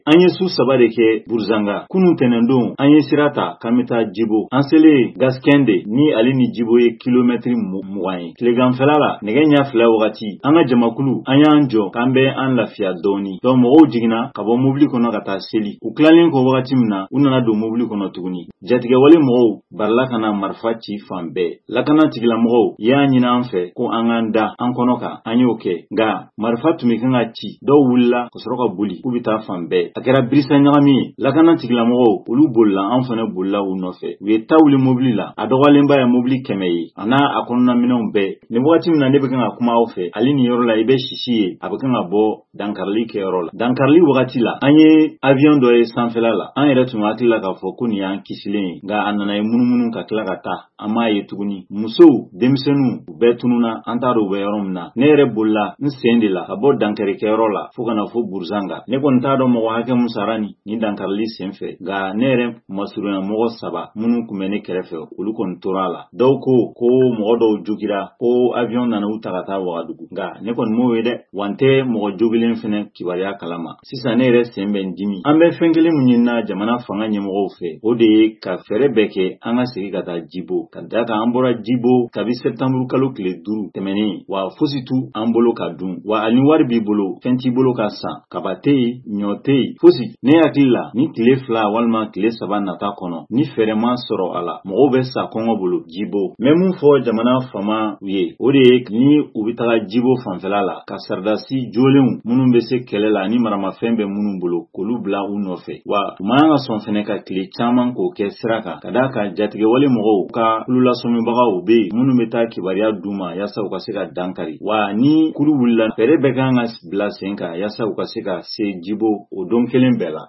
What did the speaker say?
An ye su saba de kɛ Burzanga. Kunun tɛnɛndon an ye sira ta k'an bɛ taa Jibo. An selen Gaskende ni ale ni Jibo ye kilomɛtiri 20 ye. Tileganfɛla la nɛgɛ ɲɛ 2 wagati an ka jamakulu an y'an jɔ k'an bɛ an lafiya dɔɔni. Donc mɔgɔw jiginna ka bɔ mobili kɔnɔ ka taa seli. U tilalen kɔ wagati min na u nana don mobili kɔnɔ tuguni. Jatigɛwale mɔgɔw barila ka na marifa ci fan bɛɛ. Lakana tigilamɔgɔw y'a ɲini an fɛ ko an k'an da an kɔnɔ kan. An y'o kɛ. Nka marifa tun bɛ kan ka ci. Dɔw wulila ka sɔrɔ ka boli k'u bɛ taa fan bɛɛ. A kɛra birisa ɲagami ye. Lakana tigilamɔgɔw olu bolila an fana bolila u nɔfɛ. U ye ta wuli mobili la. A dɔgɔyalenba ye mobili 100 ye. A n'a a kɔnɔna minɛnw bɛɛ. Nin wagati min na ne bɛ kan ka kuma aw fɛ. Ale ni yɔrɔ la i bɛ sisi ye. A bɛ kan ka bɔ dankarili kɛyɔrɔ la. Dankarili wagati la an ye avion dɔ ye sanfɛla la. An yɛrɛ tun hakili la k'a fɔ ko nin y'an kisilen ye. Nka a nana ye munumunu ka tila ka taa. An m'a ye tuguni. Musow, denmisɛnninw u bɛɛ tununa an t'a dɔn u bɛ yɔrɔ min na. Ne yɛrɛ bolila n sen de la ka bɔ dankarikɛyɔrɔ la fo ka na fo Burzanga. Ne kɔni t'a dɔn mɔgɔ hakɛ mun sara nin dankarili senfɛ. Nka ne yɛrɛ masurunya mɔgɔ 3 minnu tun bɛ ne kɛrɛfɛ olu kɔni tora la. Dɔw ko mɔgɔ dɔw jogira ko avion nana u ta ka taa Wagadugu. Nka ne kɔni m'o ye dɛ. Wa n tɛ mɔgɔ jogilen fɛnɛ kibaruya kalama. Sisan ne yɛrɛ sen bɛ n dimi. An bɛ fɛn kelen min ɲinina jamana fanga ɲɛmɔgɔw fɛ o de ye ka fɛɛrɛ bɛɛ kɛ an ka segin ka taa Jibo. Ka d'a kan an bɔra Jibo kabi septembre kalo tile 5 tɛmɛnen wa fosi tu an bolo ka dun. Wa ani wari b'i bolo fɛn t'i bolo ka san. Kaba tɛ yen, ɲɔ tɛ yen, fosi. Ne hakili la ni tile 2 walima tile 3 nata kɔnɔ ni fɛɛrɛ ma sɔrɔ a la mɔgɔw bɛ sa kɔngɔ bolo Jibo. Mɛ mun fɔ jamana fama ye o de ye ni u bɛ taga Jibo fanfɛla la ka saridasi jolenw minnu bɛ se kɛlɛ la ni maramafɛn bɛ minnu bolo k'olu bila u nɔfɛ. Wa u man ka sɔn fɛnɛ ka tile caman k'o kɛ sira kan. Ka d'a kan jatigɛwale mɔgɔw ka kululasɔmibagaw bɛ yen minnu bɛ taa kibaruya d'u ma yaasa u ka se ka dankari. Wa ni kuru wulila fɛɛrɛ bɛɛ kan ka bila sen kan yaasa u ka se ka se Jibo o don kelen bɛɛ la.